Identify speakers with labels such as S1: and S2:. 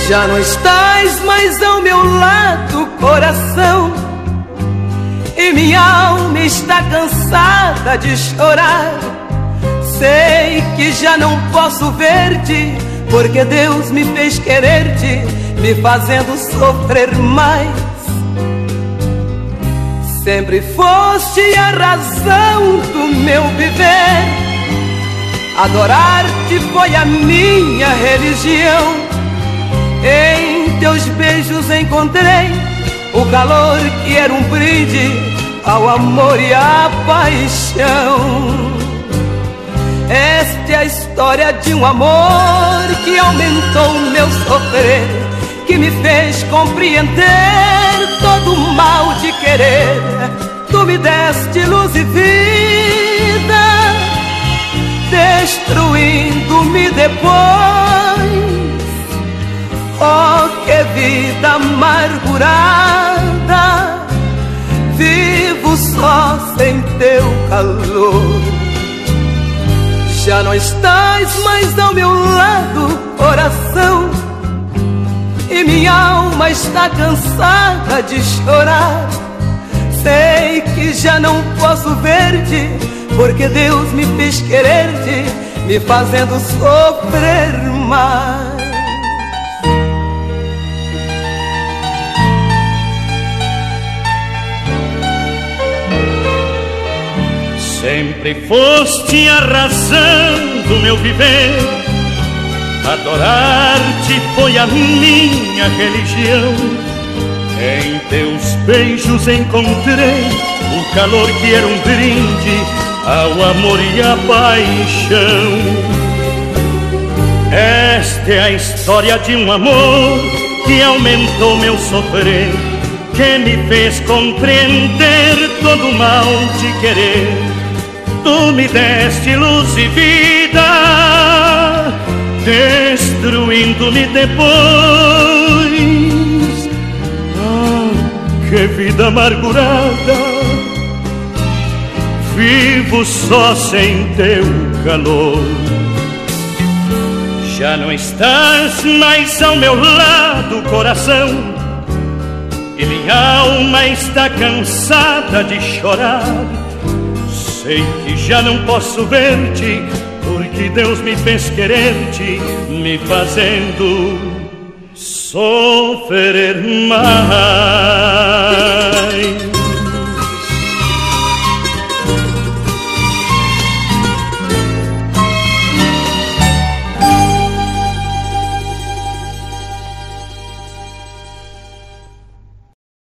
S1: Já não estás mais ao meu lado, coração, e minha alma está cansada de chorar. Sei que já não posso ver-te, porque Deus me fez querer-te, me fazendo sofrer mais. Sempre foste a razão do meu viver, adorar-te foi a minha religião. Em teus beijos encontrei o calor que era um brinde ao amor e à paixão. Esta é a história de um amor que aumentou o meu sofrer, que me fez compreender todo o mal de querer. Tu me deste luz e vida, destruindo-me depois. Oh, que vida amargurada, vivo só sem teu calor. Já não estás mais ao meu lado, coração, e minha alma está cansada de chorar. Sei que já não posso ver-te, porque Deus me fez querer-te, me fazendo sofrer mais.
S2: Sempre foste a razão do meu viver, adorar-te foi a minha religião. Em teus beijos encontrei o calor que era um brinde ao amor e à paixão. Esta é a história de um amor que aumentou meu sofrer, que me fez compreender todo o mal de querer. Tu me deste luz e vida, destruindo-me depois. Ah, que vida amargurada, vivo só sem teu calor. Já não estás mais ao meu lado, coração, e minha alma está cansada de chorar. Sei que já não posso ver-te, porque Deus me fez querer-te, me fazendo sofrer mais.